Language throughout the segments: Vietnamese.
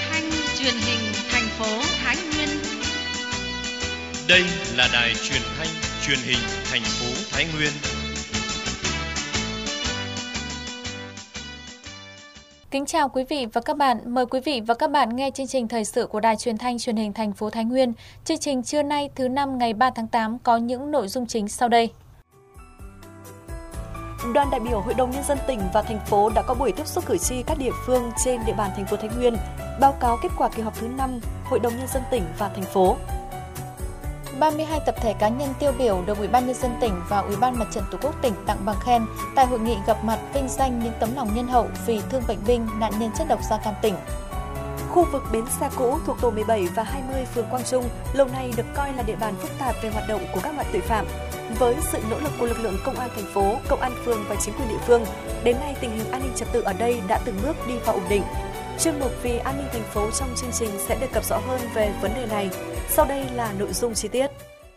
thanh truyền hình thành phố Thái Nguyên. Đây là đài truyền thanh truyền hình thành phố Thái Nguyên. Kính chào quý vị và các bạn. Mời quý vị và các bạn nghe chương trình thời sự của đài truyền thanh truyền hình thành phố Thái Nguyên. Chương trình trưa nay thứ 5 ngày 3 tháng 8 có những nội dung chính sau đây. Đoàn đại biểu Hội đồng Nhân dân tỉnh và thành phố đã có buổi tiếp xúc cử tri các địa phương trên địa bàn thành phố Thái Nguyên, báo cáo kết quả kỳ họp thứ 5 Hội đồng Nhân dân tỉnh và thành phố. 32 tập thể cá nhân tiêu biểu được Ủy ban Nhân dân tỉnh và Ủy ban Mặt trận Tổ quốc tỉnh tặng bằng khen tại hội nghị gặp mặt vinh danh những tấm lòng nhân hậu vì thương bệnh binh, nạn nhân chất độc da cam tỉnh. Khu vực bến xe cũ thuộc tổ 17 và 20 phường Quang Trung lâu nay được coi là địa bàn phức tạp về hoạt động của các loại tội phạm. Với sự nỗ lực của lực lượng công an thành phố, công an phường và chính quyền địa phương, đến nay tình hình an ninh trật tự ở đây đã từng bước đi vào ổn định. Chuyên mục Vì an ninh thành phố trong chương trình sẽ đề cập rõ hơn về vấn đề này. Sau đây là nội dung chi tiết.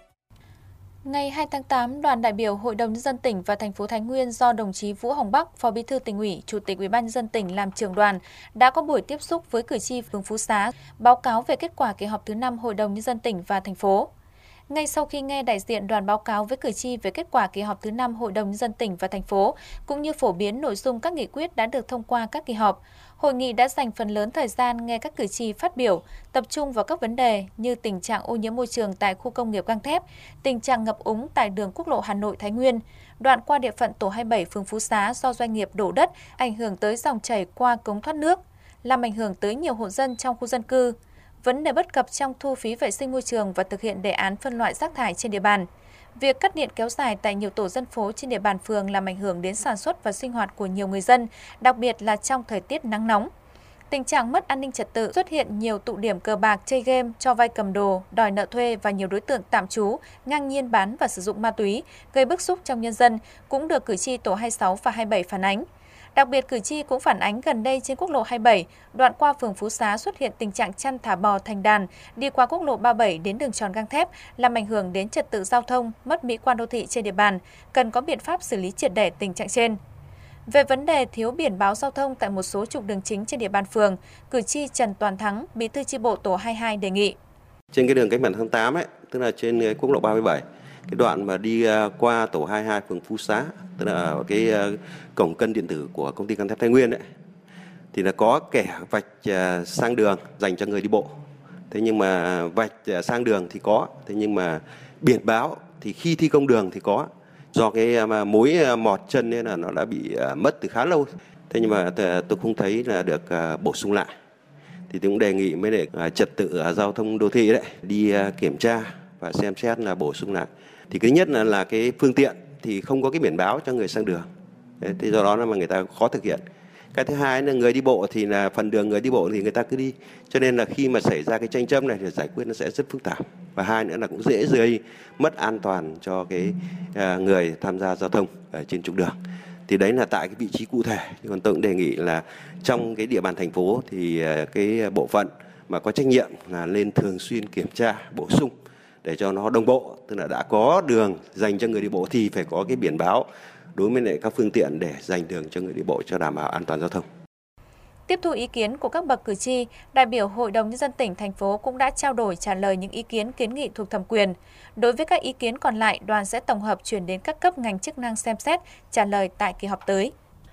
Ngày 2 tháng 8, đoàn đại biểu Hội đồng Nhân dân tỉnh và thành phố Thái Nguyên do đồng chí Vũ Hồng Bắc, Phó Bí thư Tỉnh ủy, Chủ tịch Ủy ban Nhân dân tỉnh làm trưởng đoàn đã có buổi tiếp xúc với cử tri phường Phú Xá, báo cáo về kết quả kỳ họp thứ 5 Hội đồng Nhân dân tỉnh và thành phố. Ngay sau khi nghe đại diện đoàn báo cáo với cử tri về kết quả kỳ họp thứ 5 Hội đồng Nhân dân tỉnh và thành phố, cũng như phổ biến nội dung các nghị quyết đã được thông qua các kỳ họp, hội nghị đã dành phần lớn thời gian nghe các cử tri phát biểu, tập trung vào các vấn đề như tình trạng ô nhiễm môi trường tại khu công nghiệp gang thép, tình trạng ngập úng tại đường quốc lộ Hà Nội - Thái Nguyên, đoạn qua địa phận tổ 27 phường Phú Xá do doanh nghiệp đổ đất ảnh hưởng tới dòng chảy qua cống thoát nước, làm ảnh hưởng tới nhiều hộ dân trong khu dân cư, vấn đề bất cập trong thu phí vệ sinh môi trường và thực hiện đề án phân loại rác thải trên địa bàn. Việc cắt điện kéo dài tại nhiều tổ dân phố trên địa bàn phường làm ảnh hưởng đến sản xuất và sinh hoạt của nhiều người dân, đặc biệt là trong thời tiết nắng nóng. Tình trạng mất an ninh trật tự, xuất hiện nhiều tụ điểm cờ bạc, chơi game, cho vay cầm đồ, đòi nợ thuê và nhiều đối tượng tạm trú, ngang nhiên bán và sử dụng ma túy, gây bức xúc trong nhân dân, cũng được cử tri tổ 26 và 27 phản ánh. Đặc biệt, cử tri cũng phản ánh gần đây trên quốc lộ 27, đoạn qua phường Phú Xá xuất hiện tình trạng chăn thả bò thành đàn, đi qua quốc lộ 37 đến đường tròn gang thép, làm ảnh hưởng đến trật tự giao thông, mất mỹ quan đô thị trên địa bàn, cần có biện pháp xử lý triệt để tình trạng trên. Về vấn đề thiếu biển báo giao thông tại một số trục đường chính trên địa bàn phường, cử tri Trần Toàn Thắng, Bí thư chi bộ tổ 22 đề nghị. Trên cái đường Cách mạng tháng 8 ấy, tức là trên quốc lộ 37, cái đoạn mà đi qua tổ 22 phường Phú Xá, tức là cái cổng cân điện tử của công ty gang thép Thái Nguyên ấy, thì là có kẻ vạch sang đường dành cho người đi bộ. Thế nhưng mà vạch sang đường thì có, thế nhưng mà biển báo thì khi thi công đường thì có. Do cái mối mọt chân nên là nó đã bị mất từ khá lâu. Thế nhưng mà tôi không thấy là được bổ sung lại. Thì tôi cũng đề nghị với lại trật tự giao thông đô thị đấy đi kiểm tra và xem xét là bổ sung lại. Thì cái nhất là cái phương tiện thì không có cái biển báo cho người sang đường. Thế do đó là mà người ta khó thực hiện. Cái thứ hai là người đi bộ thì là phần đường người đi bộ thì người ta cứ đi. Cho nên là khi mà xảy ra cái tranh chấp này thì giải quyết nó sẽ rất phức tạp. Và hai nữa là cũng dễ gây mất an toàn cho cái người tham gia giao thông ở trên trục đường. Thì đấy là tại cái vị trí cụ thể. Còn tôi cũng đề nghị là trong cái địa bàn thành phố thì cái bộ phận mà có trách nhiệm là lên thường xuyên kiểm tra, bổ sung để cho nó đồng bộ. Tức là đã có đường dành cho người đi bộ thì phải có cái biển báo đối với lại các phương tiện để dành đường cho người đi bộ cho đảm bảo an toàn giao thông. Tiếp thu ý kiến của các bậc cử tri, đại biểu Hội đồng Nhân dân tỉnh, thành phố cũng đã trao đổi trả lời những ý kiến kiến nghị thuộc thẩm quyền. Đối với các ý kiến còn lại, đoàn sẽ tổng hợp chuyển đến các cấp ngành chức năng xem xét, trả lời tại kỳ họp tới.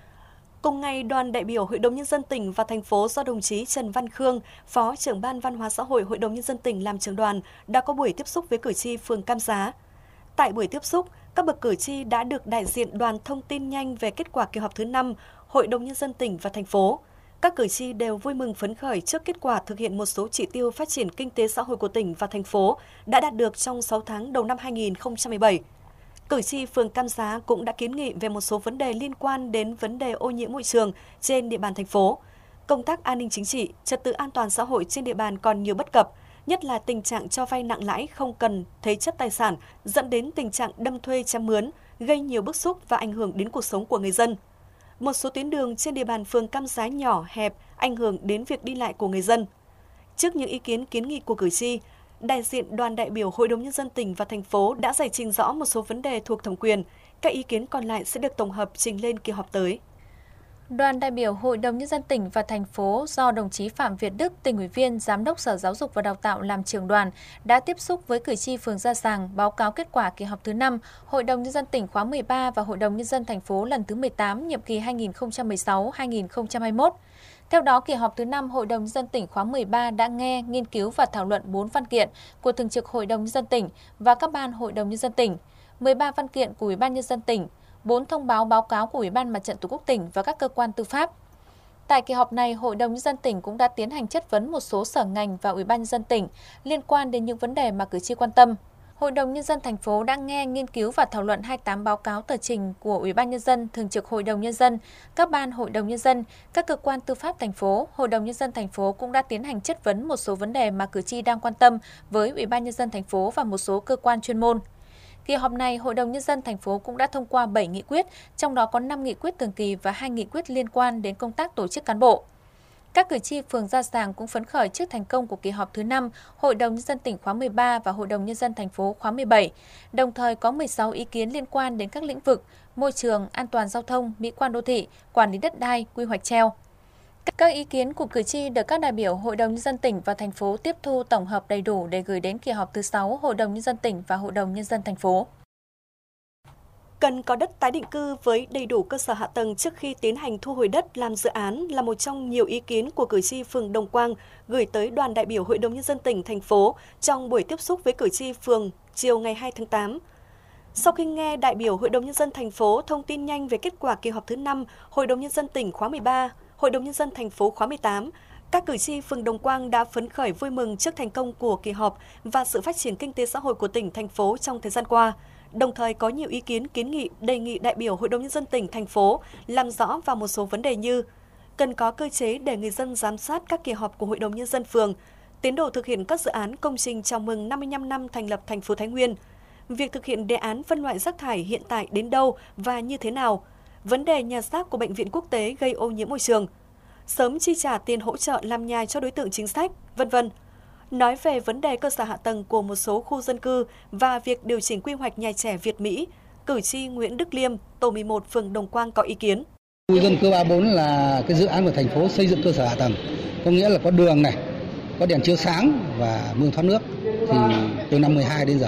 Cùng ngày, đoàn đại biểu Hội đồng Nhân dân tỉnh và thành phố do đồng chí Trần Văn Khương, Phó trưởng Ban Văn hóa xã hội Hội đồng Nhân dân tỉnh làm trưởng đoàn, đã có buổi tiếp xúc với cử tri phường Cam Giá. Tại buổi tiếp xúc, các bậc cử tri đã được đại diện đoàn thông tin nhanh về kết quả kỳ họp thứ 5 Hội đồng Nhân dân tỉnh và thành phố. Các cử tri đều vui mừng phấn khởi trước kết quả thực hiện một số chỉ tiêu phát triển kinh tế xã hội của tỉnh và thành phố đã đạt được trong 6 tháng đầu năm 2017. Cử tri phường Cam Giá cũng đã kiến nghị về một số vấn đề liên quan đến vấn đề ô nhiễm môi trường trên địa bàn thành phố. Công tác an ninh chính trị, trật tự an toàn xã hội trên địa bàn còn nhiều bất cập, nhất là tình trạng cho vay nặng lãi không cần thế chấp tài sản, dẫn đến tình trạng đâm thuê chăm mướn, gây nhiều bức xúc và ảnh hưởng đến cuộc sống của người dân. Một số tuyến đường trên địa bàn phường Cam Giá nhỏ, hẹp, ảnh hưởng đến việc đi lại của người dân. Trước những ý kiến kiến nghị của cử tri, đại diện đoàn đại biểu Hội đồng Nhân dân tỉnh và thành phố đã giải trình rõ một số vấn đề thuộc thẩm quyền. Các ý kiến còn lại sẽ được tổng hợp trình lên kỳ họp tới. Đoàn đại biểu Hội đồng Nhân dân tỉnh và thành phố do đồng chí Phạm Việt Đức, tỉnh ủy viên, Giám đốc Sở Giáo dục và Đào tạo làm trưởng đoàn đã tiếp xúc với cử tri phường Gia Sàng báo cáo kết quả kỳ họp thứ 5 Hội đồng Nhân dân tỉnh khóa 13 và Hội đồng Nhân dân thành phố lần thứ 18 nhiệm kỳ 2016-2021. Theo đó, kỳ họp thứ 5 Hội đồng Nhân dân tỉnh khóa 13 đã nghe, nghiên cứu và thảo luận 4 văn kiện của Thường trực Hội đồng Nhân dân tỉnh và các ban Hội đồng Nhân dân tỉnh, 13 văn kiện của Ủy ban Nhân dân tỉnh, 4 thông báo báo cáo của Ủy ban Mặt trận Tổ quốc tỉnh và các cơ quan tư pháp. Tại kỳ họp này, Hội đồng Nhân dân tỉnh cũng đã tiến hành chất vấn một số sở ngành và Ủy ban Nhân dân tỉnh liên quan đến những vấn đề mà cử tri quan tâm. Hội đồng Nhân dân thành phố đã nghe, nghiên cứu và thảo luận 28 báo cáo tờ trình của Ủy ban Nhân dân, Thường trực Hội đồng Nhân dân, các ban Hội đồng Nhân dân, các cơ quan tư pháp thành phố. Hội đồng Nhân dân thành phố cũng đã tiến hành chất vấn một số vấn đề mà cử tri đang quan tâm với Ủy ban Nhân dân thành phố và một số cơ quan chuyên môn. Kỳ họp này, Hội đồng Nhân dân thành phố cũng đã thông qua 7 nghị quyết, trong đó có 5 nghị quyết thường kỳ và 2 nghị quyết liên quan đến công tác tổ chức cán bộ. Các cử tri phường Gia Sàng cũng phấn khởi trước thành công của kỳ họp thứ 5 Hội đồng Nhân dân tỉnh khóa 13 và Hội đồng Nhân dân thành phố khóa 17, đồng thời có 16 ý kiến liên quan đến các lĩnh vực môi trường, an toàn giao thông, mỹ quan đô thị, quản lý đất đai, quy hoạch treo. Các ý kiến của cử tri được các đại biểu Hội đồng Nhân dân tỉnh và thành phố tiếp thu tổng hợp đầy đủ để gửi đến kỳ họp thứ 6 Hội đồng Nhân dân tỉnh và Hội đồng Nhân dân thành phố. Cần có đất tái định cư với đầy đủ cơ sở hạ tầng trước khi tiến hành thu hồi đất làm dự án là một trong nhiều ý kiến của cử tri phường Đồng Quang gửi tới đoàn đại biểu Hội đồng Nhân dân tỉnh, thành phố trong buổi tiếp xúc với cử tri phường chiều ngày 2 tháng 8. Sau khi nghe đại biểu Hội đồng Nhân dân thành phố thông tin nhanh về kết quả kỳ họp thứ 5 Hội đồng Nhân dân tỉnh khóa 13, Hội đồng Nhân dân thành phố khóa 18, các cử tri phường Đồng Quang đã phấn khởi vui mừng trước thành công của kỳ họp và sự phát triển kinh tế xã hội của tỉnh, thành phố trong thời gian qua. Đồng thời có nhiều ý kiến kiến nghị đề nghị đại biểu Hội đồng Nhân dân tỉnh, thành phố làm rõ vào một số vấn đề như cần có cơ chế để người dân giám sát các kỳ họp của Hội đồng Nhân dân phường, tiến độ thực hiện các dự án công trình chào mừng 55 năm thành lập thành phố Thái Nguyên, việc thực hiện đề án phân loại rác thải hiện tại đến đâu và như thế nào, vấn đề nhà rác của bệnh viện quốc tế gây ô nhiễm môi trường, sớm chi trả tiền hỗ trợ làm nhà cho đối tượng chính sách, v.v. Nói về vấn đề cơ sở hạ tầng của một số khu dân cư và việc điều chỉnh quy hoạch nhà trẻ Việt Mỹ, cử tri Nguyễn Đức Liêm, tổ 11 phường Đồng Quang có ý kiến. Khu dân cư 34 là cái dự án của thành phố xây dựng cơ sở hạ tầng, có nghĩa là có đường này, có đèn chiếu sáng và mương thoát nước thì từ năm 12 đến giờ.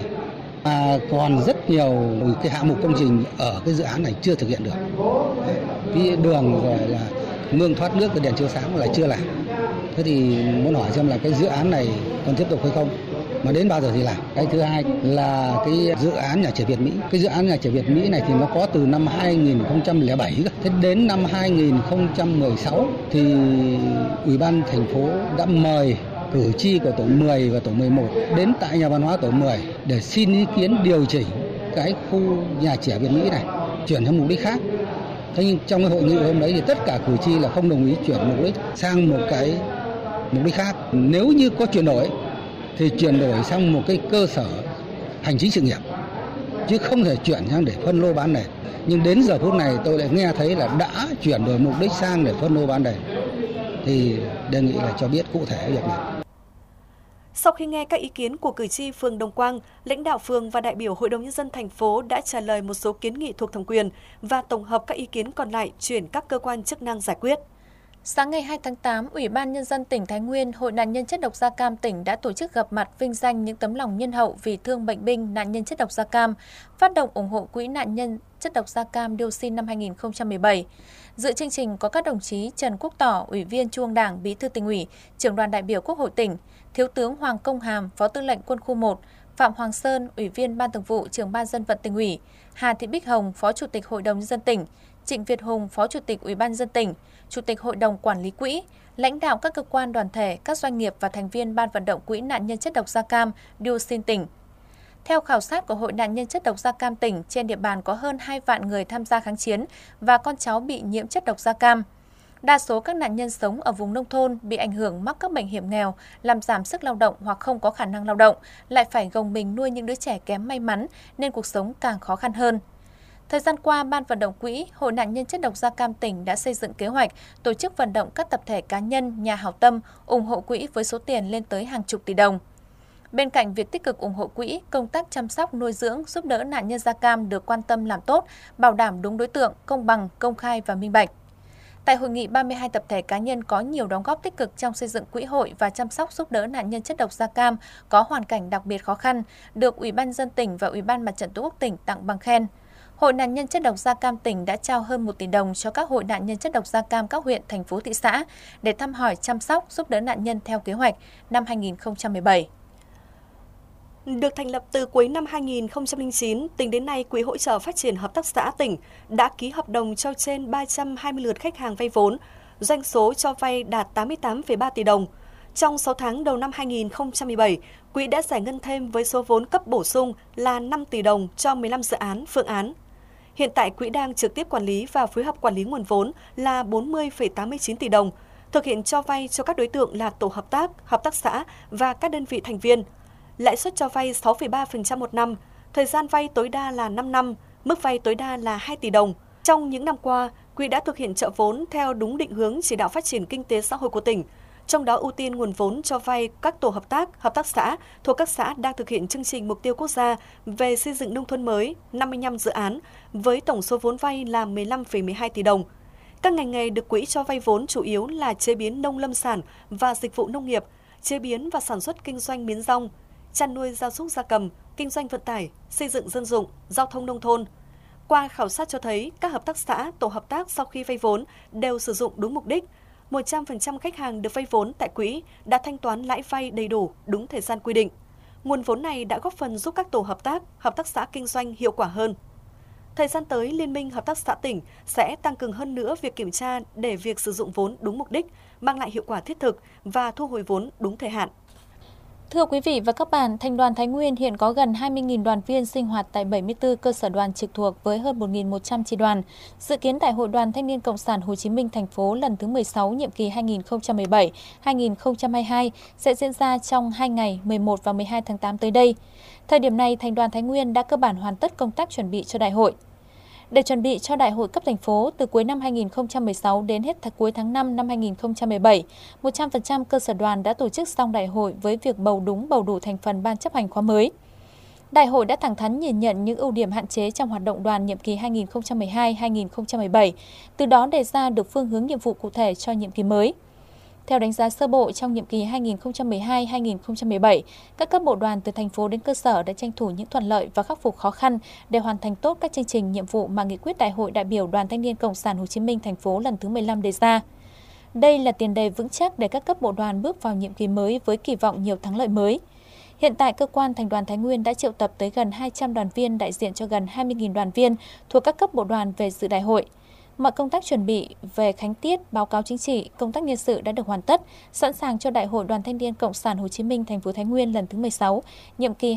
Còn rất nhiều cái hạng mục công trình ở cái dự án này chưa thực hiện được. Cái đường rồi là mương thoát nước và đèn chiếu sáng lại chưa làm. Thế thì muốn hỏi xem là cái dự án này còn tiếp tục hay không, mà đến bao giờ thì làm. Cái thứ hai là cái dự án nhà trẻ Việt Mỹ. Cái dự án nhà trẻ Việt Mỹ này thì nó có từ năm 2007 cơ. Thế đến năm 2016 thì Ủy ban thành phố đã mời cử tri của tổ 10 và tổ 11 đến tại nhà văn hóa tổ 10 để xin ý kiến điều chỉnh cái khu nhà trẻ Việt Mỹ này chuyển sang mục đích khác. Thế nhưng trong cái hội nghị hôm đấy thì tất cả cử tri là không đồng ý chuyển mục đích sang một cái mục đích khác. Nếu như có chuyển đổi thì chuyển đổi sang một cái cơ sở hành chính sự nghiệp, chứ không thể chuyển sang để phân lô bán nền. Nhưng đến giờ phút này tôi lại nghe thấy là đã chuyển đổi mục đích sang để phân lô bán nền, thì đề nghị là cho biết cụ thể việc này. Sau khi nghe các ý kiến của cử tri phường Đồng Quang, lãnh đạo phường và đại biểu Hội đồng Nhân dân thành phố đã trả lời một số kiến nghị thuộc thẩm quyền và tổng hợp các ý kiến còn lại chuyển các cơ quan chức năng giải quyết. Sáng ngày 2 tháng 8, Ủy ban Nhân dân tỉnh Thái Nguyên, Hội nạn nhân chất độc da cam tỉnh đã tổ chức gặp mặt vinh danh những tấm lòng nhân hậu vì thương bệnh binh nạn nhân chất độc da cam, phát động ủng hộ Quỹ nạn nhân chất độc da cam dioxin năm 2017. Dự chương trình có các đồng chí Trần Quốc Tỏ, Ủy viên Trung ương Đảng, Bí thư Tỉnh ủy, Trưởng đoàn đại biểu Quốc hội tỉnh, Thiếu tướng Hoàng Công Hàm, Phó Tư lệnh Quân khu 1, Phạm Hoàng Sơn, Ủy viên Ban Thường vụ, Trưởng ban Dân vận Tỉnh ủy, Hà Thị Bích Hồng, Phó Chủ tịch Hội đồng Nhân dân tỉnh, Trịnh Việt Hùng, Phó Chủ tịch Ủy ban Nhân dân tỉnh, Chủ tịch Hội đồng Quản lý Quỹ, lãnh đạo các cơ quan đoàn thể, các doanh nghiệp và thành viên Ban vận động Quỹ nạn nhân chất độc da cam dioxin tỉnh. Theo khảo sát của Hội nạn nhân chất độc da cam tỉnh, trên địa bàn có hơn 2 vạn người tham gia kháng chiến và con cháu bị nhiễm chất độc da cam. Đa số các nạn nhân sống ở vùng nông thôn bị ảnh hưởng mắc các bệnh hiểm nghèo, làm giảm sức lao động hoặc không có khả năng lao động, lại phải gồng mình nuôi những đứa trẻ kém may mắn nên cuộc sống càng khó khăn hơn. Thời gian qua, Ban vận động Quỹ, Hội nạn nhân chất độc da cam tỉnh đã xây dựng kế hoạch tổ chức vận động các tập thể cá nhân, nhà hảo tâm ủng hộ quỹ với số tiền lên tới hàng chục tỷ đồng. Bên cạnh việc tích cực ủng hộ quỹ, công tác chăm sóc, nuôi dưỡng, giúp đỡ nạn nhân da cam được quan tâm làm tốt, bảo đảm đúng đối tượng, công bằng, công khai và minh bạch. Tại hội nghị, 32 tập thể cá nhân có nhiều đóng góp tích cực trong xây dựng quỹ hội và chăm sóc giúp đỡ nạn nhân chất độc da cam có hoàn cảnh đặc biệt khó khăn, được Ủy ban nhân dân tỉnh và Ủy ban Mặt trận Tổ quốc tỉnh tặng bằng khen. Hội nạn nhân chất độc da cam tỉnh đã trao hơn 1 tỷ đồng cho các hội nạn nhân chất độc da cam các huyện, thành phố, thị xã để thăm hỏi, chăm sóc, giúp đỡ nạn nhân theo kế hoạch năm 2017. Được thành lập từ cuối năm 2009, tính đến nay, Quỹ hỗ trợ phát triển hợp tác xã tỉnh đã ký hợp đồng cho trên 320 lượt khách hàng vay vốn, doanh số cho vay đạt 88,3 tỷ đồng. Trong 6 tháng đầu năm 2017, Quỹ đã giải ngân thêm với số vốn cấp bổ sung là 5 tỷ đồng cho 15 dự án, phương án. Hiện tại, Quỹ đang trực tiếp quản lý và phối hợp quản lý nguồn vốn là 40,89 tỷ đồng, thực hiện cho vay cho các đối tượng là tổ hợp tác xã và các đơn vị thành viên. Lãi suất cho vay 6,3% một năm, thời gian vay tối đa là 5 năm, mức vay tối đa là 2 tỷ đồng. Trong những năm qua, Quỹ đã thực hiện trợ vốn theo đúng định hướng chỉ đạo phát triển kinh tế xã hội của tỉnh, trong đó ưu tiên nguồn vốn cho vay các tổ hợp tác xã thuộc các xã đang thực hiện chương trình mục tiêu quốc gia về xây dựng nông thôn mới 55 dự án với tổng số vốn vay là 15,12 tỷ đồng. Các ngành nghề được Quỹ cho vay vốn chủ yếu là chế biến nông lâm sản và dịch vụ nông nghiệp, chế biến và sản xuất kinh doanh miến rong, chăn nuôi gia súc gia cầm, kinh doanh vận tải, xây dựng dân dụng, giao thông nông thôn. Qua khảo sát cho thấy, các hợp tác xã, tổ hợp tác sau khi vay vốn đều sử dụng đúng mục đích. 100% khách hàng được vay vốn tại Quỹ đã thanh toán lãi vay đầy đủ, đúng thời gian quy định. Nguồn vốn này đã góp phần giúp các tổ hợp tác xã kinh doanh hiệu quả hơn. Thời gian tới, Liên minh Hợp tác xã tỉnh sẽ tăng cường hơn nữa việc kiểm tra để việc sử dụng vốn đúng mục đích, mang lại hiệu quả thiết thực và thu hồi vốn đúng thời hạn. Thưa quý vị và các bạn, Thành đoàn Thái Nguyên hiện có gần 20.000 đoàn viên sinh hoạt tại 74 cơ sở đoàn trực thuộc với hơn 1.100 chi đoàn. Dự kiến Đại hội Đoàn Thanh niên Cộng sản Hồ Chí Minh thành phố lần thứ 16 nhiệm kỳ 2017-2022 sẽ diễn ra trong 2 ngày 11 và 12 tháng 8 tới đây. Thời điểm này, Thành đoàn Thái Nguyên đã cơ bản hoàn tất công tác chuẩn bị cho đại hội. Để chuẩn bị cho đại hội cấp thành phố từ cuối năm 2016 đến hết cuối tháng 5 năm 2017, 100% cơ sở đoàn đã tổ chức xong đại hội với việc bầu đúng bầu đủ thành phần ban chấp hành khóa mới. Đại hội đã thẳng thắn nhìn nhận những ưu điểm hạn chế trong hoạt động đoàn nhiệm kỳ 2012-2017, từ đó đề ra được phương hướng nhiệm vụ cụ thể cho nhiệm kỳ mới. Theo đánh giá sơ bộ, trong nhiệm kỳ 2012-2017, các cấp bộ đoàn từ thành phố đến cơ sở đã tranh thủ những thuận lợi và khắc phục khó khăn để hoàn thành tốt các chương trình nhiệm vụ mà nghị quyết Đại hội đại biểu Đoàn Thanh niên Cộng sản Hồ Chí Minh thành phố lần thứ 15 đề ra. Đây là tiền đề vững chắc để các cấp bộ đoàn bước vào nhiệm kỳ mới với kỳ vọng nhiều thắng lợi mới. Hiện tại, cơ quan Thành đoàn Thái Nguyên đã triệu tập tới gần 200 đoàn viên đại diện cho gần 20.000 đoàn viên thuộc các cấp bộ đoàn về dự đại hội. Mọi công tác chuẩn bị về khánh tiết, báo cáo chính trị, công tác nhân sự đã được hoàn tất, sẵn sàng cho Đại hội Đoàn Thanh niên Cộng sản Hồ Chí Minh thành phố Thái Nguyên lần thứ 16, nhiệm kỳ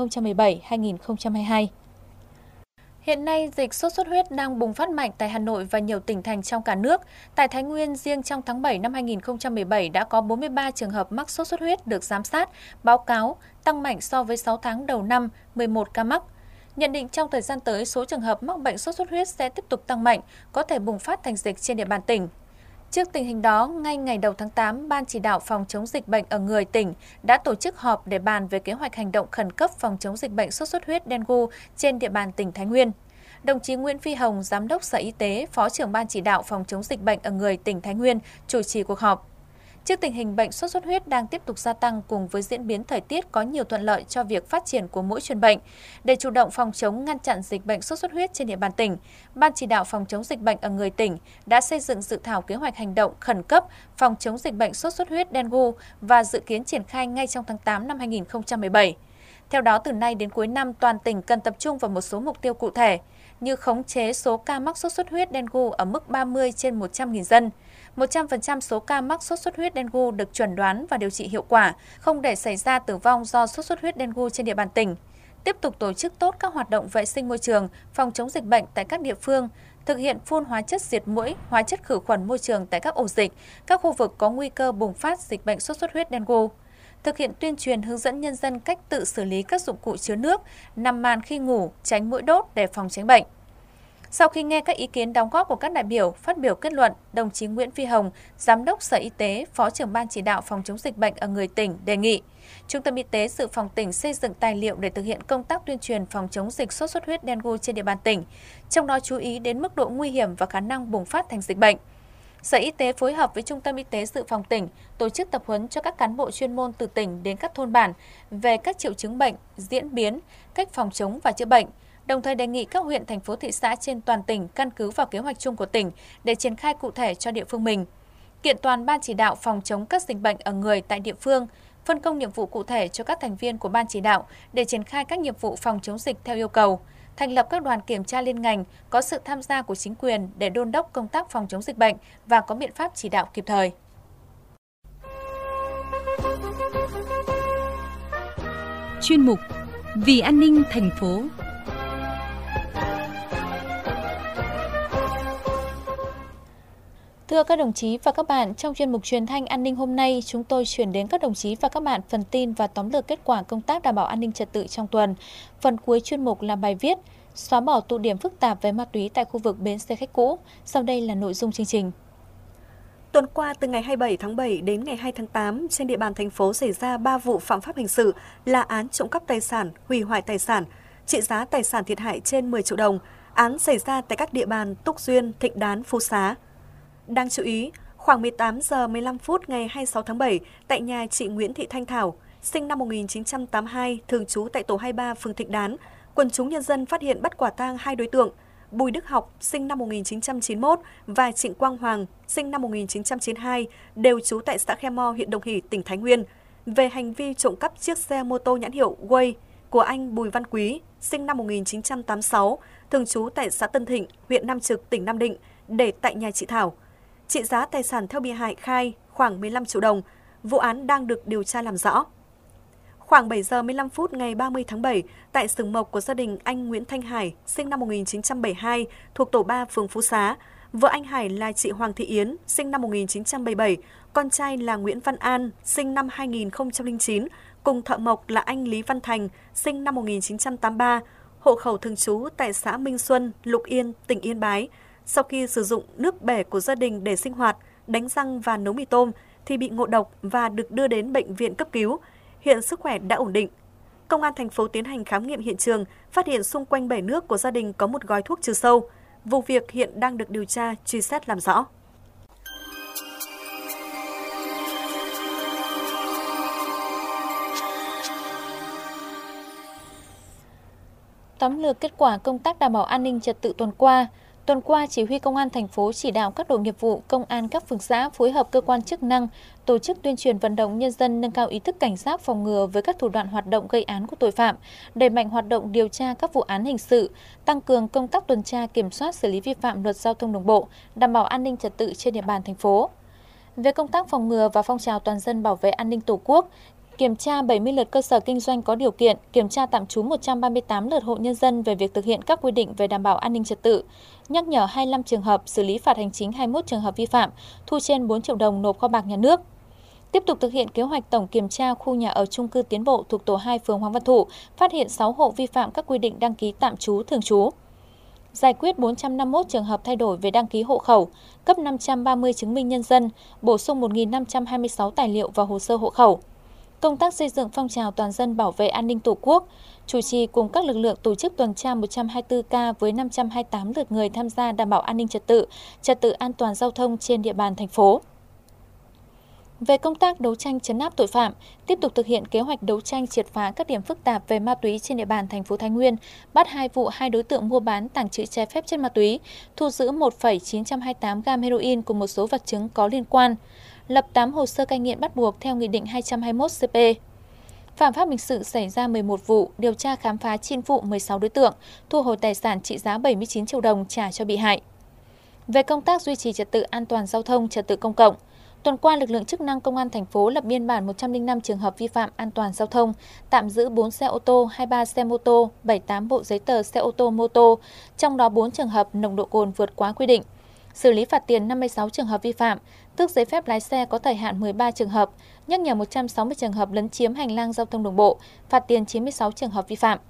2017-2022. Hiện nay, dịch sốt xuất huyết đang bùng phát mạnh tại Hà Nội và nhiều tỉnh thành trong cả nước. Tại Thái Nguyên, riêng trong tháng 7 năm 2017 đã có 43 trường hợp mắc sốt xuất huyết được giám sát, báo cáo, tăng mạnh so với 6 tháng đầu năm, 11 ca mắc. Nhận định trong thời gian tới, số trường hợp mắc bệnh sốt xuất huyết sẽ tiếp tục tăng mạnh, có thể bùng phát thành dịch trên địa bàn tỉnh. Trước tình hình đó, ngay ngày đầu tháng 8, Ban chỉ đạo phòng chống dịch bệnh ở người tỉnh đã tổ chức họp để bàn về kế hoạch hành động khẩn cấp phòng chống dịch bệnh sốt xuất huyết dengue trên địa bàn tỉnh Thái Nguyên. Đồng chí Nguyễn Phi Hồng, Giám đốc Sở Y tế, Phó trưởng Ban chỉ đạo phòng chống dịch bệnh ở người tỉnh Thái Nguyên chủ trì cuộc họp. Trước tình hình bệnh sốt xuất huyết đang tiếp tục gia tăng cùng với diễn biến thời tiết có nhiều thuận lợi cho việc phát triển của mỗi truyền bệnh, để chủ động phòng chống ngăn chặn dịch bệnh sốt xuất huyết trên địa bàn tỉnh, Ban chỉ đạo phòng chống dịch bệnh ở người tỉnh đã xây dựng dự thảo kế hoạch hành động khẩn cấp phòng chống dịch bệnh sốt xuất huyết dengue và dự kiến triển khai ngay trong tháng 8 năm 2017. Theo đó, từ nay đến cuối năm, toàn tỉnh cần tập trung vào một số mục tiêu cụ thể như khống chế số ca mắc sốt xuất huyết dengue ở mức 30 trên 100.000 dân. 100% số ca mắc sốt xuất huyết dengue được chẩn đoán và điều trị hiệu quả, không để xảy ra tử vong do sốt xuất huyết dengue trên địa bàn tỉnh. Tiếp tục tổ chức tốt các hoạt động vệ sinh môi trường, phòng chống dịch bệnh tại các địa phương, thực hiện phun hóa chất diệt muỗi, hóa chất khử khuẩn môi trường tại các ổ dịch, các khu vực có nguy cơ bùng phát dịch bệnh sốt xuất huyết dengue. Thực hiện tuyên truyền hướng dẫn nhân dân cách tự xử lý các dụng cụ chứa nước, nằm màn khi ngủ, tránh muỗi đốt để phòng tránh bệnh. Sau khi nghe các ý kiến đóng góp của các đại biểu, phát biểu kết luận, đồng chí Nguyễn Phi Hồng, Giám đốc Sở Y tế, Phó trưởng Ban chỉ đạo phòng chống dịch bệnh ở người tỉnh đề nghị Trung tâm Y tế Dự phòng tỉnh xây dựng tài liệu để thực hiện công tác tuyên truyền phòng chống dịch sốt xuất huyết dengue trên địa bàn tỉnh, trong đó chú ý đến mức độ nguy hiểm và khả năng bùng phát thành dịch bệnh. Sở Y tế phối hợp với Trung tâm Y tế Dự phòng tỉnh tổ chức tập huấn cho các cán bộ chuyên môn từ tỉnh đến các thôn bản về các triệu chứng bệnh, diễn biến, cách phòng chống và chữa bệnh. Đồng thời đề nghị các huyện, thành phố, thị xã trên toàn tỉnh căn cứ vào kế hoạch chung của tỉnh để triển khai cụ thể cho địa phương mình. Kiện toàn Ban chỉ đạo phòng chống các dịch bệnh ở người tại địa phương, phân công nhiệm vụ cụ thể cho các thành viên của Ban chỉ đạo để triển khai các nhiệm vụ phòng chống dịch theo yêu cầu. Thành lập các đoàn kiểm tra liên ngành có sự tham gia của chính quyền để đôn đốc công tác phòng chống dịch bệnh và có biện pháp chỉ đạo kịp thời. Chuyên mục Vì an ninh thành phố. Thưa các đồng chí và các bạn, trong chuyên mục truyền thanh an ninh hôm nay, chúng tôi chuyển đến các đồng chí và các bạn phần tin và tóm lược kết quả công tác đảm bảo an ninh trật tự trong tuần. Phần cuối chuyên mục là bài viết xóa bỏ tụ điểm phức tạp về ma túy tại khu vực bến xe khách cũ. Sau đây là nội dung chương trình. Tuần qua, từ ngày 27 tháng 7 đến ngày 2 tháng 8, trên địa bàn thành phố xảy ra 3 vụ phạm pháp hình sự là án trộm cắp tài sản, hủy hoại tài sản, trị giá tài sản thiệt hại trên 10 triệu đồng. Án xảy ra tại các địa bàn Túc Duyên, Thịnh Đán, Phú Xá. Đáng chú ý, khoảng 18 giờ 15 phút ngày 26 tháng 7, tại nhà chị Nguyễn Thị Thanh Thảo, sinh năm 1982, thường trú tại tổ 23 phường Thịnh Đán, quần chúng nhân dân phát hiện bắt quả tang hai đối tượng, Bùi Đức Học, sinh năm 1991 và Trịnh Quang Hoàng, sinh năm 1992, đều trú tại xã Khe Mo, huyện Đồng Hỷ, tỉnh Thái Nguyên, về hành vi trộm cắp chiếc xe mô tô nhãn hiệu Way của anh Bùi Văn Quý, sinh năm 1986, thường trú tại xã Tân Thịnh, huyện Nam Trực, tỉnh Nam Định, để tại nhà chị Thảo. Trị giá tài sản theo bị hại khai khoảng 15 triệu đồng, vụ án đang được điều tra làm rõ. Khoảng 7 giờ 15 phút ngày 30 tháng 7, tại xưởng mộc của gia đình anh Nguyễn Thanh Hải, sinh năm 1972, thuộc tổ 3 phường Phú Xá, vợ anh Hải là chị Hoàng Thị Yến, sinh năm 1977, con trai là Nguyễn Văn An, sinh năm 2009, cùng thợ mộc là anh Lý Văn Thành, sinh năm 1983, hộ khẩu thường trú tại xã Minh Xuân, Lục Yên, tỉnh Yên Bái. Sau khi sử dụng nước bể của gia đình để sinh hoạt, đánh răng và nấu mì tôm thì bị ngộ độc và được đưa đến bệnh viện cấp cứu. Hiện sức khỏe đã ổn định. Công an thành phố tiến hành khám nghiệm hiện trường, phát hiện xung quanh bể nước của gia đình có một gói thuốc trừ sâu. Vụ việc hiện đang được điều tra, truy xét làm rõ. Tóm lược kết quả công tác đảm bảo an ninh trật tự tuần qua. Tuần qua, Chỉ huy Công an thành phố chỉ đạo các đội nghiệp vụ, công an các phường xã phối hợp cơ quan chức năng tổ chức tuyên truyền vận động nhân dân nâng cao ý thức cảnh giác phòng ngừa với các thủ đoạn hoạt động gây án của tội phạm, đẩy mạnh hoạt động điều tra các vụ án hình sự, tăng cường công tác tuần tra kiểm soát xử lý vi phạm luật giao thông đường bộ, đảm bảo an ninh trật tự trên địa bàn thành phố. Về công tác phòng ngừa và phong trào toàn dân bảo vệ an ninh Tổ quốc, kiểm tra 70 lượt cơ sở kinh doanh có điều kiện, kiểm tra tạm trú 138 lượt hộ nhân dân về việc thực hiện các quy định về đảm bảo an ninh trật tự, nhắc nhở 25 trường hợp, xử lý phạt hành chính 21 trường hợp vi phạm, thu trên 4 triệu đồng nộp kho bạc nhà nước. Tiếp tục thực hiện kế hoạch tổng kiểm tra khu nhà ở chung cư Tiến Bộ thuộc tổ 2 phường Hoàng Văn Thụ, phát hiện 6 hộ vi phạm các quy định đăng ký tạm trú thường trú. Giải quyết 451 trường hợp thay đổi về đăng ký hộ khẩu, cấp 530 chứng minh nhân dân, bổ sung 1.526 tài liệu vào hồ sơ hộ khẩu. Công tác xây dựng phong trào toàn dân bảo vệ an ninh Tổ quốc, chủ trì cùng các lực lượng tổ chức tuần tra 124K với 528 lượt người tham gia đảm bảo an ninh trật tự an toàn giao thông trên địa bàn thành phố. Về công tác đấu tranh trấn áp tội phạm, tiếp tục thực hiện kế hoạch đấu tranh triệt phá các điểm phức tạp về ma túy trên địa bàn thành phố Thái Nguyên, bắt 2 vụ 2 đối tượng mua bán tàng trữ trái phép chất ma túy, thu giữ 1,928 gam heroin cùng một số vật chứng có liên quan. Lập 8 hồ sơ cai nghiện bắt buộc theo Nghị định 221 CP. Phạm pháp hình sự xảy ra 11 vụ, điều tra khám phá 9 vụ 16 đối tượng, thu hồi tài sản trị giá 79 triệu đồng trả cho bị hại. Về công tác duy trì trật tự an toàn giao thông, trật tự công cộng, tuần qua lực lượng chức năng công an thành phố lập biên bản 105 trường hợp vi phạm an toàn giao thông, tạm giữ 4 xe ô tô, 23 xe mô tô, 78 bộ giấy tờ xe ô tô mô tô, trong đó 4 trường hợp nồng độ cồn vượt quá quy định. Xử lý phạt tiền 56 trường hợp vi phạm, tước giấy phép lái xe có thời hạn 13 trường hợp, nhắc nhở 160 trường hợp lấn chiếm hành lang giao thông đường bộ, phạt tiền 96 trường hợp vi phạm.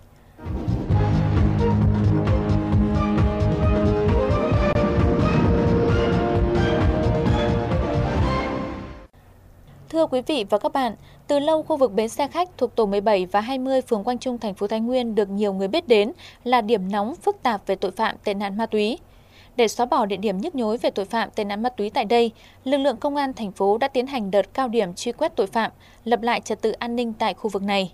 Thưa quý vị và các bạn, từ lâu khu vực bến xe khách thuộc tổ 17 và 20 phường Quang Trung, thành phố Thái Nguyên được nhiều người biết đến là điểm nóng phức tạp về tội phạm tệ nạn ma túy. Để xóa bỏ địa điểm nhức nhối về tội phạm tệ nạn ma túy tại đây, lực lượng công an thành phố đã tiến hành đợt cao điểm truy quét tội phạm, lập lại trật tự an ninh tại khu vực này.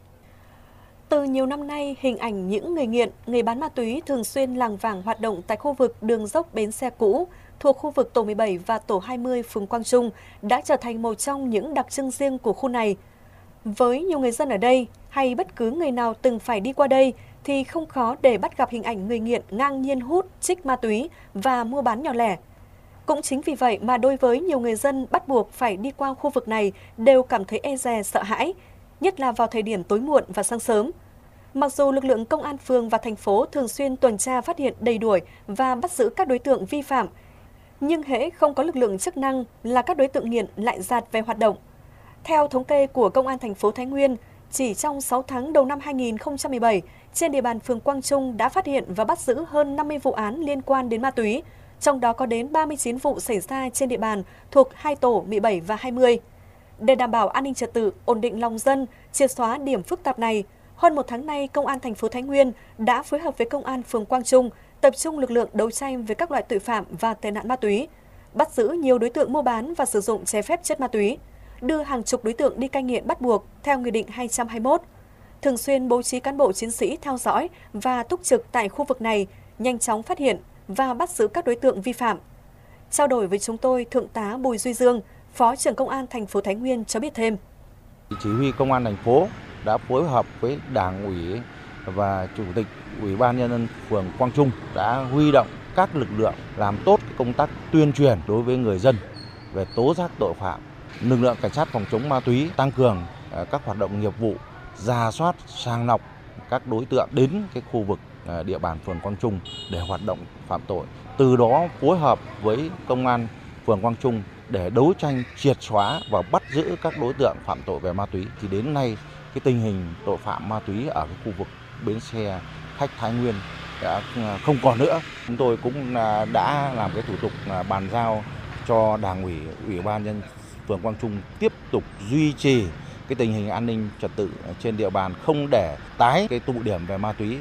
Từ nhiều năm nay, hình ảnh những người nghiện, người bán ma túy thường xuyên lảng vảng hoạt động tại khu vực đường dốc bến xe cũ thuộc khu vực tổ 17 và tổ 20 phường Quang Trung đã trở thành một trong những đặc trưng riêng của khu này. Với nhiều người dân ở đây hay bất cứ người nào từng phải đi qua đây thì không khó để bắt gặp hình ảnh người nghiện ngang nhiên hút, trích ma túy và mua bán nhỏ lẻ. Cũng chính vì vậy mà đối với nhiều người dân bắt buộc phải đi qua khu vực này đều cảm thấy e dè sợ hãi, nhất là vào thời điểm tối muộn và sáng sớm. Mặc dù lực lượng công an phường và thành phố thường xuyên tuần tra phát hiện đẩy đuổi và bắt giữ các đối tượng vi phạm, nhưng hễ không có lực lượng chức năng là các đối tượng nghiện lại dạt về hoạt động. Theo thống kê của Công an thành phố Thái Nguyên, chỉ trong 6 tháng đầu năm 2017, trên địa bàn phường Quang Trung đã phát hiện và bắt giữ hơn 50 vụ án liên quan đến ma túy, trong đó có đến 39 vụ xảy ra trên địa bàn thuộc 2 tổ 17 và 20. Để đảm bảo an ninh trật tự, ổn định lòng dân, triệt xóa điểm phức tạp này, hơn 1 tháng nay, Công an thành phố Thái Nguyên đã phối hợp với Công an phường Quang Trung tập trung lực lượng đấu tranh với các loại tội phạm và tệ nạn ma túy, bắt giữ nhiều đối tượng mua bán và sử dụng trái phép chất ma túy, đưa hàng chục đối tượng đi cai nghiện bắt buộc theo Nghị định 221, thường xuyên bố trí cán bộ chiến sĩ theo dõi và túc trực tại khu vực này, nhanh chóng phát hiện và bắt giữ các đối tượng vi phạm. Trao đổi với chúng tôi, Thượng tá Bùi Duy Dương, Phó trưởng Công an thành phố Thái Nguyên cho biết thêm. Chỉ huy Công an thành phố đã phối hợp với Đảng ủy và Chủ tịch Ủy ban Nhân dân phường Quang Trung đã huy động các lực lượng làm tốt công tác tuyên truyền đối với người dân về tố giác tội phạm. Lực lượng cảnh sát phòng chống ma túy tăng cường các hoạt động nghiệp vụ, rà soát, sàng lọc các đối tượng đến cái khu vực địa bàn phường Quang Trung để hoạt động phạm tội. Từ đó phối hợp với Công an phường Quang Trung để đấu tranh triệt xóa và bắt giữ các đối tượng phạm tội về ma túy. Thì đến nay cái tình hình tội phạm ma túy ở cái khu vực bến xe khách Thái Nguyên đã không còn nữa. Chúng tôi cũng đã làm cái thủ tục bàn giao cho Đảng ủy, Ủy ban nhân phường Quang Trung tiếp tục duy trì cái tình hình an ninh trật tự trên địa bàn, không để tái cái tụ điểm về ma túy.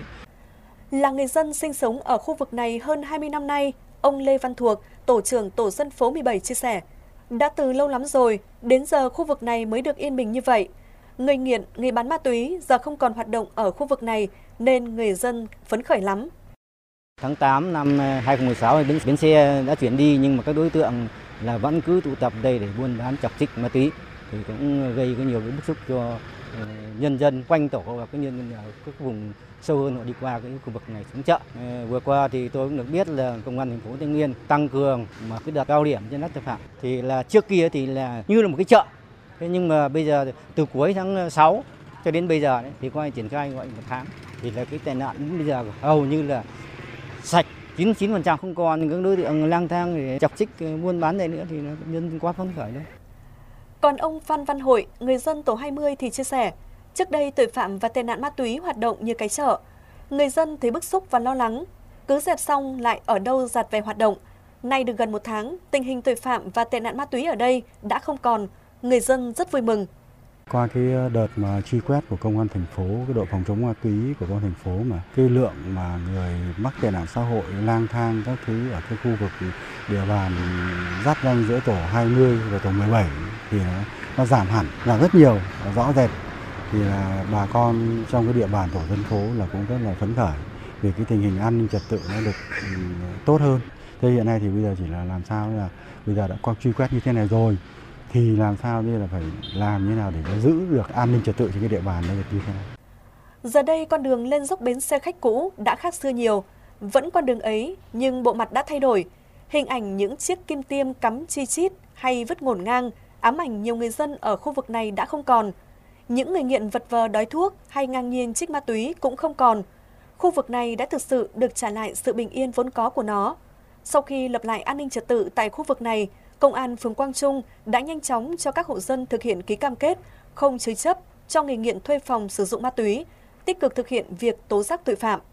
Là người dân sinh sống ở khu vực này hơn 20 năm nay, ông Lê Văn Thuộc, tổ trưởng tổ dân phố 17 chia sẻ, đã từ lâu lắm rồi, đến giờ khu vực này mới được yên bình như vậy. Người nghiện, người bán ma túy giờ không còn hoạt động ở khu vực này nên người dân phấn khởi lắm. Tháng 8 năm 2016 bến xe đã chuyển đi nhưng mà các đối tượng là vẫn cứ tụ tập đây để buôn bán chọc chích ma túy thì cũng gây có nhiều cái bức xúc cho nhân dân quanh tổ và cái nhân dân ở các vùng sâu hơn họ đi qua cái khu vực này xuống chợ. Vừa qua thì tôi cũng được biết là Công an thành phố Thái Nguyên tăng cường mà cái đợt cao điểm trên đất tội phạm thì là trước kia thì là như là một cái chợ. Thế nhưng mà bây giờ từ cuối tháng 6 cho đến bây giờ đấy, thì coi triển khai gọi 1 tháng thì là cái tệ nạn bây giờ hầu như là sạch, 99% không còn những các đối tượng lang thang để chọc chích buôn bán này nữa thì nhân quá phấn khởi đấy. Còn ông Phan Văn Hội, người dân tổ 20 thì chia sẻ, trước đây tội phạm và tệ nạn ma túy hoạt động như cái chợ. Người dân thấy bức xúc và lo lắng, cứ dẹp xong lại ở đâu dạt về hoạt động. Nay được gần 1 tháng, tình hình tội phạm và tệ nạn ma túy ở đây đã không còn, người dân rất vui mừng. Qua cái đợt mà truy quét của Công an thành phố, cái đội phòng chống ma túy của Công an thành phố mà cái lượng mà người mắc tệ nạn xã hội lang thang các thứ ở cái khu vực địa bàn giáp ranh giữa tổ 20 và tổ 17 thì nó giảm hẳn, giảm rất nhiều, rõ rệt. Thì là bà con trong cái địa bàn tổ dân phố là cũng rất là phấn khởi vì cái tình hình an ninh trật tự nó được tốt hơn. Thế hiện nay thì bây giờ chỉ là làm sao là bây giờ đã qua truy quét như thế này rồi thì làm sao đây là phải làm như nào để nó giữ được an ninh trật tự trên cái địa bàn này như thế này. Giờ đây con đường lên dốc bến xe khách cũ đã khác xưa nhiều, vẫn con đường ấy nhưng bộ mặt đã thay đổi. Hình ảnh những chiếc kim tiêm cắm chi chít hay vứt ngổn ngang ám ảnh nhiều người dân ở khu vực này đã không còn. Những người nghiện vật vờ đói thuốc hay ngang nhiên trích ma túy cũng không còn. Khu vực này đã thực sự được trả lại sự bình yên vốn có của nó. Sau khi lập lại an ninh trật tự tại khu vực này, Công an phường Quang Trung đã nhanh chóng cho các hộ dân thực hiện ký cam kết không chứa chấp cho người nghiện thuê phòng sử dụng ma túy, tích cực thực hiện việc tố giác tội phạm.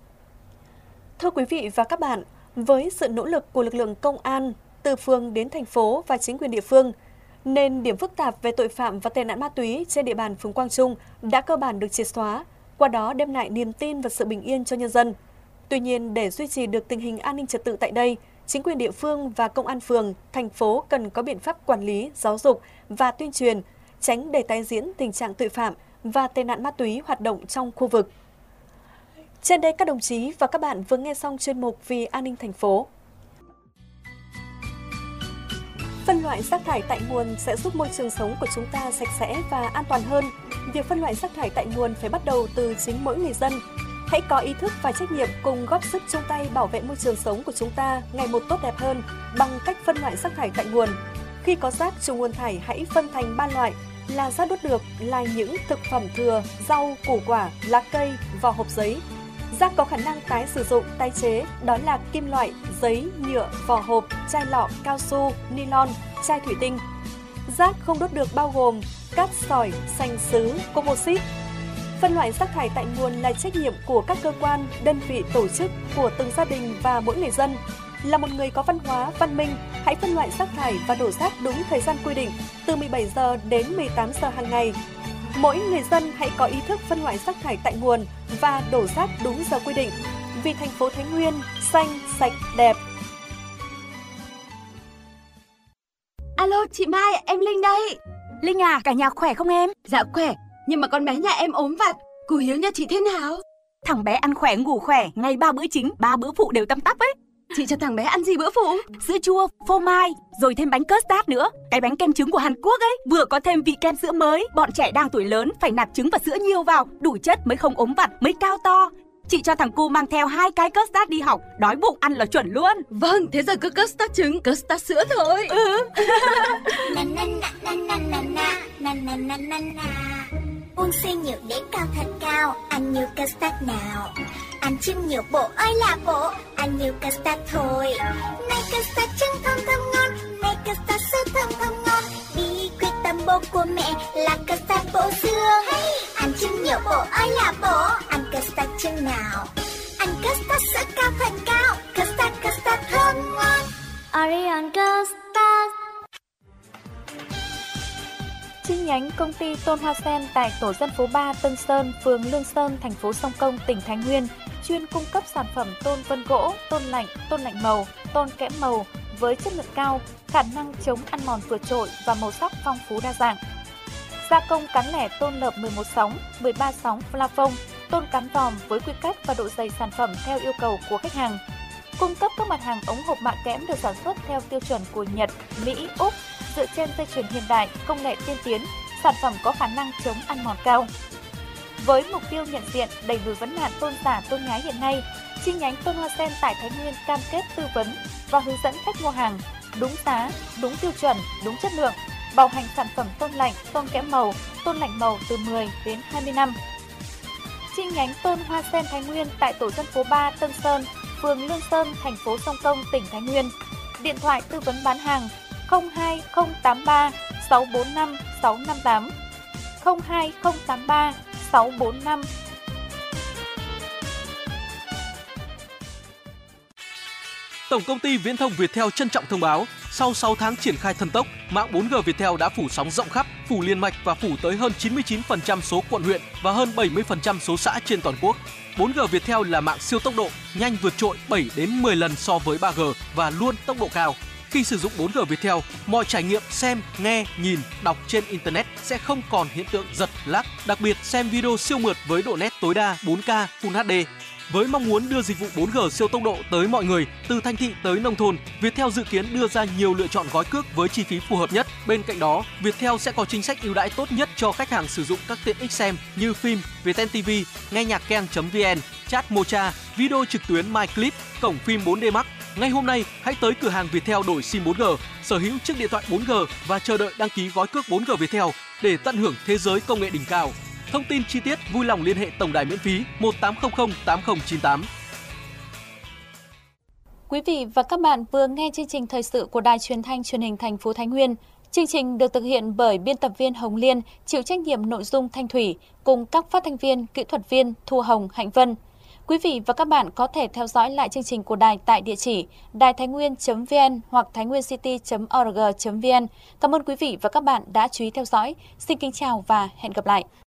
Thưa quý vị và các bạn, với sự nỗ lực của lực lượng công an từ phường đến thành phố và chính quyền địa phương, nên điểm phức tạp về tội phạm và tệ nạn ma túy trên địa bàn phường Quang Trung đã cơ bản được triệt xóa, qua đó đem lại niềm tin và sự bình yên cho nhân dân. Tuy nhiên, để duy trì được tình hình an ninh trật tự tại đây, chính quyền địa phương và công an phường, thành phố cần có biện pháp quản lý, giáo dục và tuyên truyền, tránh để tái diễn tình trạng tội phạm và tệ nạn ma túy hoạt động trong khu vực. Trên đây các đồng chí và các bạn vừa nghe xong chuyên mục Vì an ninh thành phố. Phân loại rác thải tại nguồn sẽ giúp môi trường sống của chúng ta sạch sẽ và an toàn hơn. Việc phân loại rác thải tại nguồn phải bắt đầu từ chính mỗi người dân. Hãy có ý thức và trách nhiệm cùng góp sức chung tay bảo vệ môi trường sống của chúng ta ngày một tốt đẹp hơn bằng cách phân loại rác thải tại nguồn. Khi có rác trùng nguồn thải hãy phân thành 3 loại là rác đốt được là những thực phẩm thừa, rau, củ quả, lá cây, vỏ hộp giấy. Rác có khả năng tái sử dụng, tái chế đó là kim loại, giấy, nhựa, vỏ hộp, chai lọ, cao su, nylon, chai thủy tinh. Rác không đốt được bao gồm cát sỏi, sành sứ, composite. Phân loại rác thải tại nguồn là trách nhiệm của các cơ quan, đơn vị, tổ chức, của từng gia đình và mỗi người dân. Là một người có văn hóa, văn minh, hãy phân loại rác thải và đổ rác đúng thời gian quy định, từ 17 giờ đến 18 giờ hàng ngày. Mỗi người dân hãy có ý thức phân loại rác thải tại nguồn và đổ rác đúng giờ quy định. Vì thành phố Thái Nguyên xanh, sạch, đẹp. Alo, chị Mai, em Linh đây. Linh à, cả nhà khỏe không em? Dạ khỏe, nhưng mà con bé nhà em ốm vặt. Cô Hiếu nhà chị thế nào? Thằng bé ăn khỏe, ngủ khỏe, ngày 3 bữa chính, 3 bữa phụ đều tăm tắp ấy. Chị cho thằng bé ăn gì bữa phụ? Sữa chua, phô mai, rồi thêm bánh custard nữa. Cái bánh kem trứng của Hàn Quốc ấy, vừa có thêm vị kem sữa mới. Bọn trẻ đang tuổi lớn phải nạp trứng và sữa nhiều vào, đủ chất mới không ốm vặt, mới cao to. Chị cho thằng cu mang theo 2 cái custard đi học, đói bụng ăn là chuẩn luôn. Vâng, thế giờ cứ custard trứng, custard sữa thôi. Uống xe nhiều để cao thật cao, ăn nhiều custard nào. Ăn chim nhiều bộ ơi là bộ, ăn nhiều custard thôi. Này custard trứng thơm thơm ngon, này custard sữa thơm thơm ngon. Bí quyết tâm bố của mẹ là custard bổ dương. Hey, ăn chim nhiều bộ ơi là bộ, ăn custard trứng nào. Ăn custard sữa cao thật cao, custard thơm ngon. Orion custard. Chi nhánh công ty Tôn Hoa Sen tại tổ dân phố 3 Tân Sơn, phường Lương Sơn, thành phố Sông Công, tỉnh Thái Nguyên chuyên cung cấp sản phẩm tôn vân gỗ, tôn lạnh màu, tôn kẽm màu với chất lượng cao, khả năng chống ăn mòn vượt trội và màu sắc phong phú đa dạng. Gia công cán lẻ tôn lợp 11 sóng, 13 sóng plafond, tôn cán vòm với quy cách và độ dày sản phẩm theo yêu cầu của khách hàng. Cung cấp các mặt hàng ống hộp mạ kẽm được sản xuất theo tiêu chuẩn của Nhật, Mỹ, Úc, dựa trên dây chuyền hiện đại, công nghệ tiên tiến, sản phẩm có khả năng chống ăn mòn cao. Với mục tiêu nhận diện, đẩy lùi vấn nạn tôn giả tôn nhái hiện nay, chi nhánh Tôn Hoa Sen tại Thái Nguyên cam kết tư vấn và hướng dẫn khách mua hàng đúng giá, đúng tiêu chuẩn, đúng chất lượng, bảo hành sản phẩm tôn lạnh, tôn kẽm màu, tôn lạnh màu từ 10 đến 20 năm. Chi nhánh Tôn Hoa Sen Thái Nguyên tại tổ dân phố 3 Tân Sơn, phường Lương Sơn, thành phố Sông Công, tỉnh Thái Nguyên. Điện thoại tư vấn bán hàng 02083 645 658 02083 645. Tổng công ty Viễn thông Viettel trân trọng thông báo, sau 6 tháng triển khai thần tốc, mạng 4G Viettel đã phủ sóng rộng khắp, phủ liên mạch và phủ tới hơn 99% số quận huyện và hơn 70% số xã trên toàn quốc. 4G Viettel là mạng siêu tốc độ, nhanh vượt trội 7 đến 10 lần so với 3G và luôn tốc độ cao. Khi sử dụng 4G Viettel, mọi trải nghiệm xem, nghe, nhìn, đọc trên Internet sẽ không còn hiện tượng giật, lag, đặc biệt xem video siêu mượt với độ nét tối đa 4K Full HD. Với mong muốn đưa dịch vụ 4G siêu tốc độ tới mọi người, từ thành thị tới nông thôn, Viettel dự kiến đưa ra nhiều lựa chọn gói cước với chi phí phù hợp nhất. Bên cạnh đó, Viettel sẽ có chính sách ưu đãi tốt nhất cho khách hàng sử dụng các tiện ích xem như phim, Viettel TV, nghe nhạc keng.vn, chat Mocha, video trực tuyến MyClip, cổng phim 4D Max. Ngay hôm nay, hãy tới cửa hàng Viettel đổi SIM 4G, sở hữu chiếc điện thoại 4G và chờ đợi đăng ký gói cước 4G Viettel để tận hưởng thế giới công nghệ đỉnh cao. Thông tin chi tiết vui lòng liên hệ tổng đài miễn phí 1800 8098. Quý vị và các bạn vừa nghe chương trình thời sự của Đài Truyền thanh Truyền hình thành phố Thái Nguyên. Chương trình được thực hiện bởi biên tập viên Hồng Liên, chịu trách nhiệm nội dung Thanh Thủy cùng các phát thanh viên, kỹ thuật viên Thu Hồng, Hạnh Vân. Quý vị và các bạn có thể theo dõi lại chương trình của đài tại địa chỉ đàithainguyen.vn hoặc thainguencity.org.vn. Cảm ơn quý vị và các bạn đã chú ý theo dõi. Xin kính chào và hẹn gặp lại.